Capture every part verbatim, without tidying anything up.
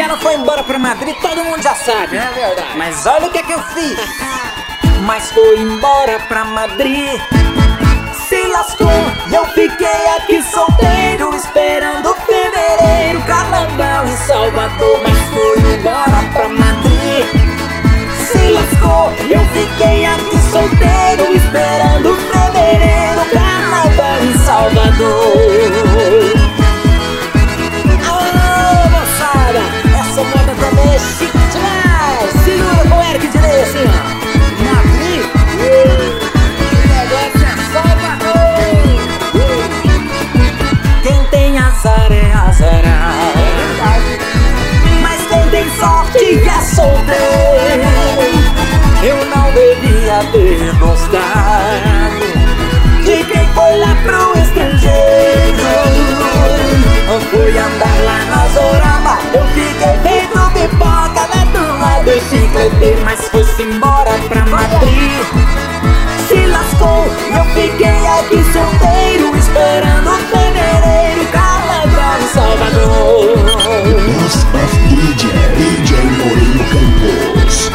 ela foi embora pra Madrid, todo mundo já sabe. É verdade. Mas olha o que é que eu fiz. Mas foi embora pra Madrid, se lascou. Eu fiquei aqui solteiro, esperando fevereiro, carnaval em Salvador. Mas foi embora pra Madrid, se lascou. Eu fiquei aqui solteiro, esperando fevereiro, carnaval em Salvador. Alô, moçada, essa moda também é chique demais. Segura com o Eric Dinei assim, ó. Madrid, uh, o negócio é Salvador. uh. Quem tem azar é azarado, mas quem tem sorte é solteiro. Eu não devia ter gostado de quem foi lá pro estrangeiro. Eu fui andar lá na Zoramba, eu fiquei feito pipoca na turma do chiclete. Mas foi-se embora pra Madrid, se lascou. Eu fiquei aqui solteiro, esperando fevereiro, carnaval em Salvador. Best of D J, D J Moreno Campos.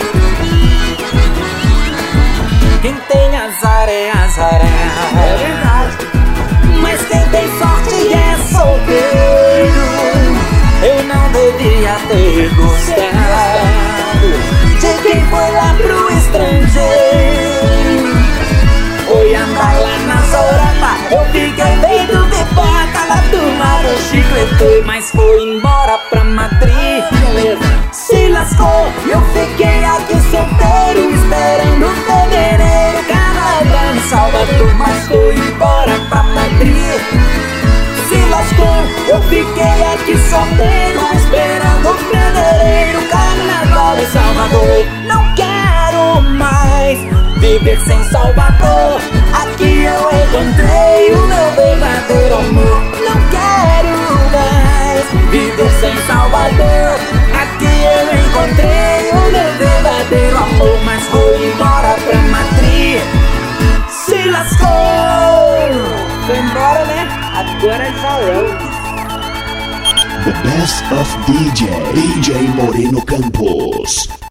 Quem tem azar é azarado, É verdade. mas quem tem sorte é solteiro. Eu não devia ter gostado de quem foi lá pro estrangeiro. Foi andar lá na Zoramba, eu fiquei feito pipoca na turma do chiclete. Mas foi embora pra Madrid, Beleza. se lascou. Eu fiquei aqui solteiro, esperando fevereiro, carnaval em Salvador. Mas foi embora pra Madrid, se lascou. Eu fiquei aqui solteiro, esperando fevereiro, carnaval em Salvador. Não quero mais viver sem Salvador. Aqui eu encontrei o meu verdadeiro amor. Não quero mais viver sem Salvador. Aqui eu encontrei o meu verdadeiro amor. Mas foi embora pra Madrid, se lascou. Foi embora, né? Agora já é. The best of D J, D J Moreno Campos.